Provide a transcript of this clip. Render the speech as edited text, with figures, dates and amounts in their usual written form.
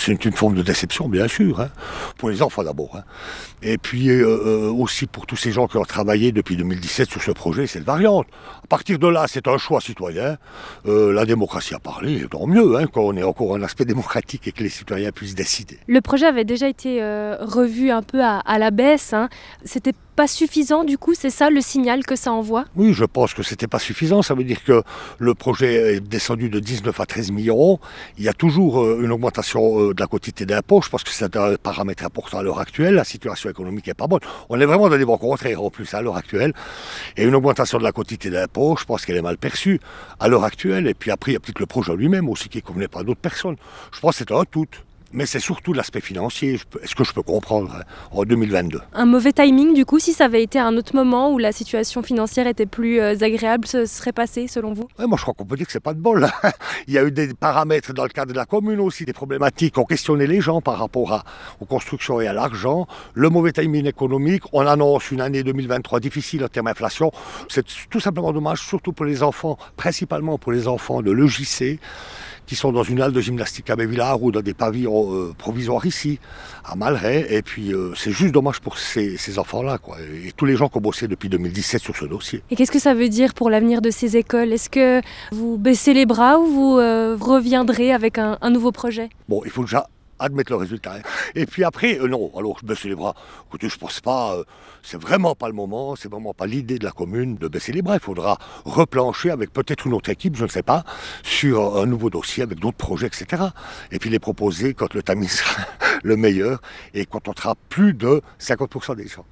c'est une forme de déception, bien sûr, hein, pour les enfants d'abord. Hein. Et puis aussi pour tous ces gens qui ont travaillé depuis 2017 sur ce projet, cette variante. À partir de là, c'est un choix citoyen. La démocratie a parlé, tant mieux, hein, quand on est encore un aspect démocratique et que les citoyens puissent décider. Le projet avait déjà été revu un peu à la baisse. Hein. C'était pas suffisant du coup, c'est ça le signal que ça envoie? Oui, je pense que c'était pas suffisant. Ça veut dire que le projet est descendu de 19 à 13 millions. Il y a toujours une augmentation de la quotité d'impôt. Je pense que c'est un paramètre important à l'heure actuelle. La situation économique n'est pas bonne. On est vraiment dans des bons contraires en plus à l'heure actuelle. Et une augmentation de la quotité d'impôt, je pense qu'elle est mal perçue à l'heure actuelle. Et puis après, il y a peut-être le projet lui-même aussi qui ne convenait pas à d'autres personnes. Je pense que c'est un tout. Mais c'est surtout l'aspect financier, est-ce que je peux comprendre en 2022. Un mauvais timing du coup, si ça avait été à un autre moment où la situation financière était plus agréable, ce serait passé selon vous? Ouais, moi je crois qu'on peut dire que c'est pas de bol. Il y a eu des paramètres dans le cadre de la commune aussi, des problématiques qui ont questionné les gens par rapport aux constructions et à l'argent. Le mauvais timing économique, on annonce une année 2023 difficile en termes d'inflation. C'est tout simplement dommage, surtout pour les enfants, principalement pour les enfants de l'EJC, qui sont dans une halle de gymnastique à Bévillard ou dans des pavillons provisoires ici, à Malray. Et puis c'est juste dommage pour ces enfants-là, quoi. Et tous les gens qui ont bossé depuis 2017 sur ce dossier. Et qu'est-ce que ça veut dire pour l'avenir de ces écoles? Est-ce que vous baissez les bras ou vous reviendrez avec un nouveau projet? Bon, il faut déjà admettre le résultat. Hein. Et puis après, non, alors je baisse les bras. Écoutez, je pense pas, c'est vraiment pas le moment, c'est vraiment pas l'idée de la commune de baisser les bras. Il faudra replancher avec peut-être une autre équipe, je ne sais pas, sur un nouveau dossier avec d'autres projets, etc. Et puis les proposer quand le timing sera le meilleur et quand on sera plus de 50% des gens.